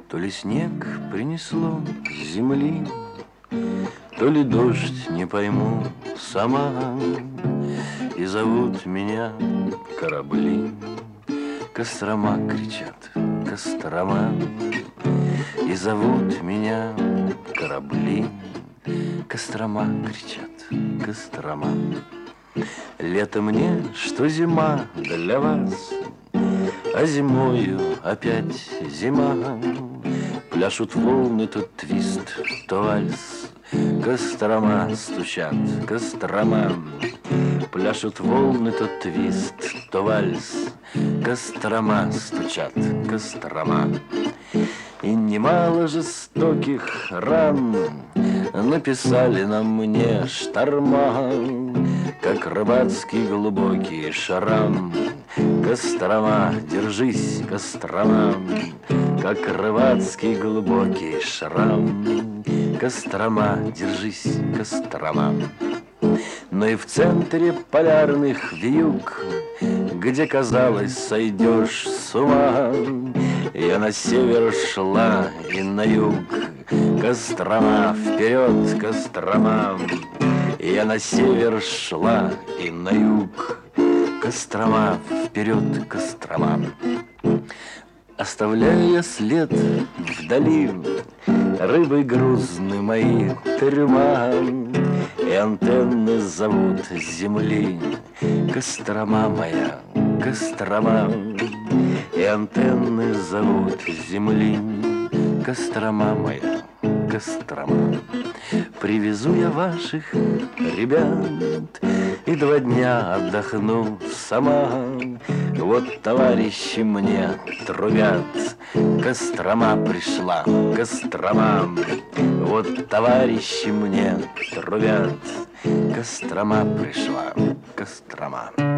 То ли снег принесло с земли, то ли дождь, не пойму сама. И зовут меня корабли. Кострома кричат, Кострома. И зовут меня корабли. Кострома кричат, Кострома. Лето мне, что зима для вас, а зимою опять зима. Пляшут волны, то твист, то вальс. Кострома стучат, Кострома. Пляшут волны, то твист, то вальс. Кострома стучат, Кострома. И немало жестоких ран написали на мне шторма, как рыбацкий глубокий шрам. Кострома, держись, Кострома, как рыбацкий глубокий шрам. Кострома, держись, Кострома. Но и в центре полярных вьюг, где, казалось, сойдешь с ума, я на север шла и на юг. Кострома, вперед, Кострома. Я на север шла и на юг. Кострома, вперед, Кострома. Оставляю я след вдали, рыбы грузны мои трюма, и антенны зовут с земли. Кострома моя, Кострома. И антенны зовут с земли. Кострома моя, Кострома. Привезу я ваших ребят и 2 дня отдохну сама. Вот товарищи мне трубят, Кострома пришла, Кострома. Вот товарищи мне трубят, Кострома пришла, Кострома.